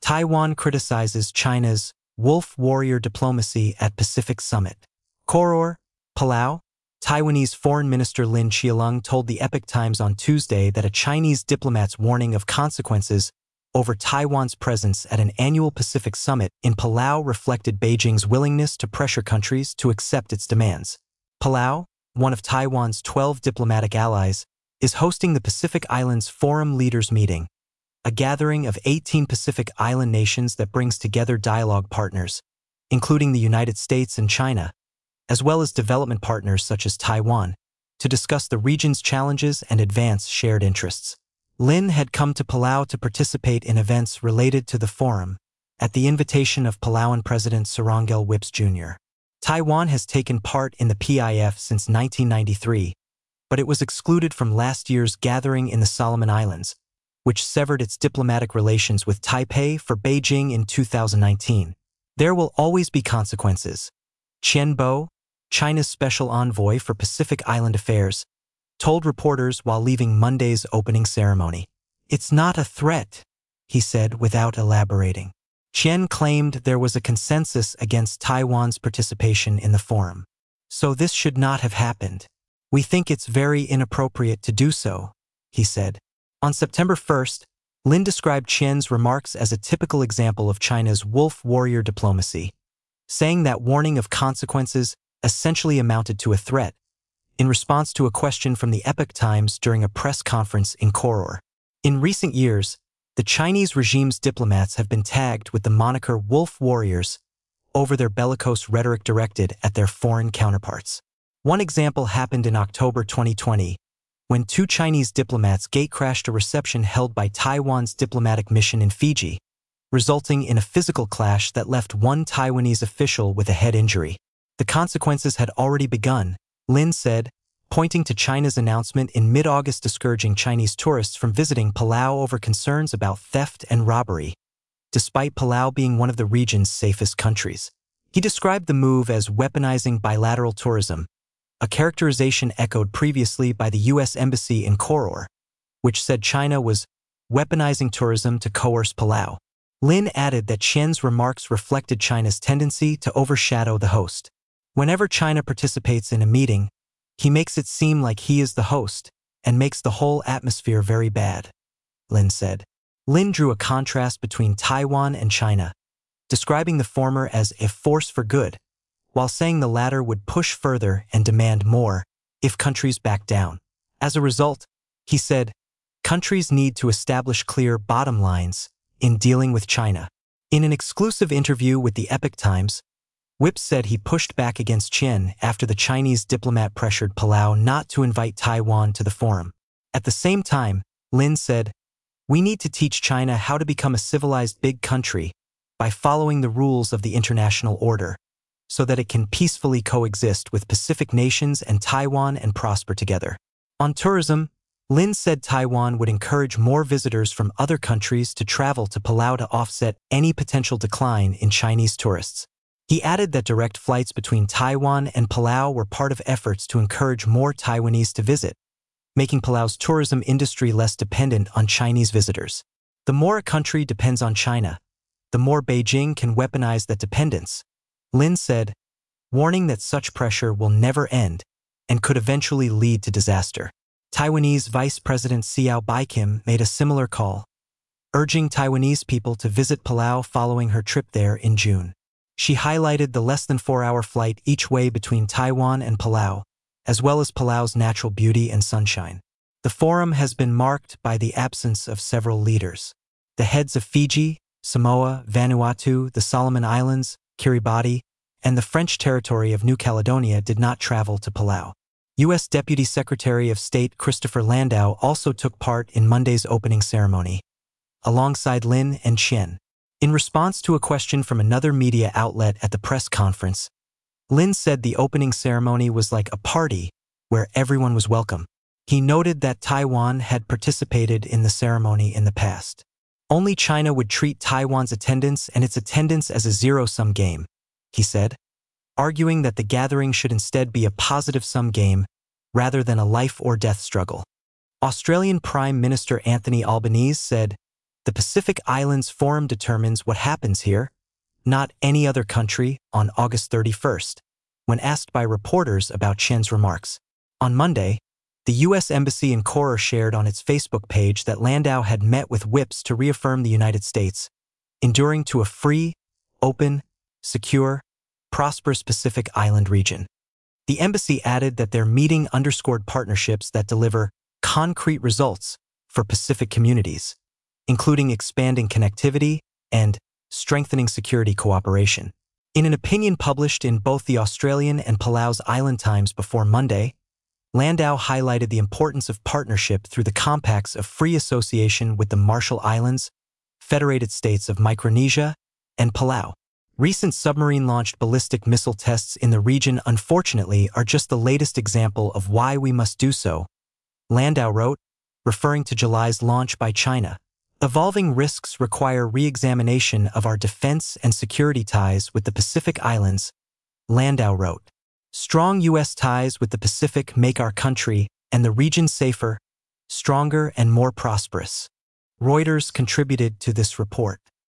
Taiwan criticizes China's wolf warrior diplomacy at Pacific Summit. Koror, Palau. Taiwanese Foreign Minister Lin Qialong told the Epoch Times on Tuesday that a Chinese diplomat's warning of consequences over Taiwan's presence at an annual Pacific Summit in Palau reflected Beijing's willingness to pressure countries to accept its demands. Palau, one of Taiwan's 12 diplomatic allies, is hosting the Pacific Islands Forum Leaders Meeting, a gathering of 18 Pacific Island nations that brings together dialogue partners, including the United States and China, as well as development partners such as Taiwan, to discuss the region's challenges and advance shared interests. Lin had come to Palau to participate in events related to the forum, at the invitation of Palauan President Surangel Whips Jr. Taiwan has taken part in the PIF since 1993, but it was excluded from last year's gathering in the Solomon Islands, which severed its diplomatic relations with Taipei for Beijing in 2019. There will always be consequences. Qian Bo, China's special envoy for Pacific Island Affairs, told reporters while leaving Monday's opening ceremony. "It's not a threat," he said without elaborating. Qian claimed there was a consensus against Taiwan's participation in the forum. "So this should not have happened. We think it's very inappropriate to do so," he said. On September 1st, Lin described Qian's remarks as a typical example of China's wolf warrior diplomacy, saying that warning of consequences essentially amounted to a threat, in response to a question from the Epoch Times during a press conference in Koror. In recent years, the Chinese regime's diplomats have been tagged with the moniker wolf warriors over their bellicose rhetoric directed at their foreign counterparts. One example happened in October 2020, when two Chinese diplomats gatecrashed a reception held by Taiwan's diplomatic mission in Fiji, resulting in a physical clash that left one Taiwanese official with a head injury. The consequences had already begun, Lin said, pointing to China's announcement in mid-August discouraging Chinese tourists from visiting Palau over concerns about theft and robbery, despite Palau being one of the region's safest countries. He described the move as weaponizing bilateral tourism, a characterization echoed previously by the U.S. Embassy in Koror, which said China was weaponizing tourism to coerce Palau. Lin added that Qian's remarks reflected China's tendency to overshadow the host. Whenever China participates in a meeting, he makes it seem like he is the host and makes the whole atmosphere very bad, Lin said. Lin drew a contrast between Taiwan and China, describing the former as a force for good, while saying the latter would push further and demand more if countries back down. As a result, he said, countries need to establish clear bottom lines in dealing with China. In an exclusive interview with the Epoch Times, Whips said he pushed back against Qian after the Chinese diplomat pressured Palau not to invite Taiwan to the forum. At the same time, Lin said, "We need to teach China how to become a civilized big country by following the rules of the international order, so that it can peacefully coexist with Pacific nations and Taiwan and prosper together." On tourism, Lin said Taiwan would encourage more visitors from other countries to travel to Palau to offset any potential decline in Chinese tourists. He added that direct flights between Taiwan and Palau were part of efforts to encourage more Taiwanese to visit, making Palau's tourism industry less dependent on Chinese visitors. The more a country depends on China, the more Beijing can weaponize that dependence, Lin said, warning that such pressure will never end and could eventually lead to disaster. Taiwanese Vice President Hsiao Baikim made a similar call, urging Taiwanese people to visit Palau following her trip there in June. She highlighted the less than 4-hour flight each way between Taiwan and Palau, as well as Palau's natural beauty and sunshine. The forum has been marked by the absence of several leaders. The heads of Fiji, Samoa, Vanuatu, the Solomon Islands, Kiribati, and the French territory of New Caledonia did not travel to Palau. U.S. Deputy Secretary of State Christopher Landau also took part in Monday's opening ceremony, alongside Lin and Qian. In response to a question from another media outlet at the press conference, Lin said the opening ceremony was like a party where everyone was welcome. He noted that Taiwan had participated in the ceremony in the past. Only China would treat Taiwan's attendance and its attendance as a zero-sum game, he said, arguing that the gathering should instead be a positive-sum game rather than a life-or-death struggle. Australian Prime Minister Anthony Albanese said, The Pacific Islands Forum determines what happens here, not any other country, on August 31st, when asked by reporters about Chen's remarks. On Monday, the U.S. Embassy in Koror shared on its Facebook page that Landau had met with whips to reaffirm the United States, enduring to a free, open, secure, prosperous Pacific Island region. The embassy added that their meeting underscored partnerships that deliver concrete results for Pacific communities, including expanding connectivity and strengthening security cooperation. In an opinion published in both the Australian and Palau's Island Times before Monday, Landau highlighted the importance of partnership through the compacts of free association with the Marshall Islands, Federated States of Micronesia, and Palau. Recent submarine-launched ballistic missile tests in the region, unfortunately, are just the latest example of why we must do so, Landau wrote, referring to July's launch by China. Evolving risks require re-examination of our defense and security ties with the Pacific Islands, Landau wrote. Strong U.S. ties with the Pacific make our country and the region safer, stronger, and more prosperous. Reuters contributed to this report.